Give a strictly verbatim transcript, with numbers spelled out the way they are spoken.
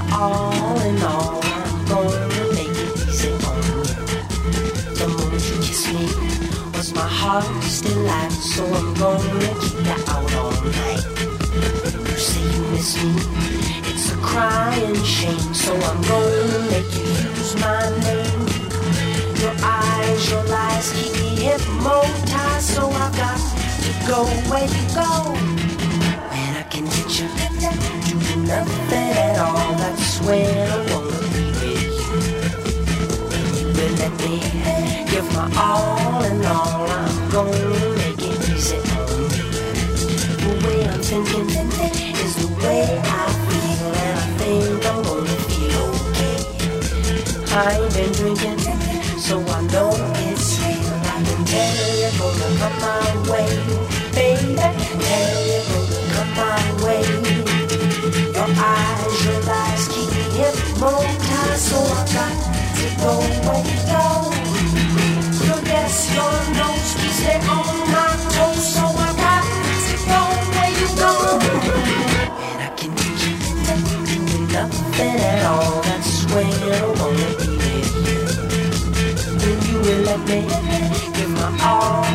all in all. I'm gonna make it easy on you. The moment you kiss me was my heart's delight, so I'm gonna keep you out all night. You say you miss me, it's a crying shame, so I'm gonna make you use my name. Your eyes, your lies keep me hypnotized, so I've got to go where you go. When I can get you to do nothing at all, that's when I wanna be with you. And you will let me give my all and all. I'm gonna make it easy on you. The way I'm thinking is the way I feel, and I think I'm gonna feel okay. I ain't been drinking, so I know it's real. I can tell you're gonna come my way, baby. Tell you're gonna come my way. Your eyes, your lies keep me hypnotized, so I got to go where you go. Your yes, your no's keeps me on my toes, so I got to go where you go. And I can get you doing nothing at all. That's when I wanna be with you. Then you will let me give my all.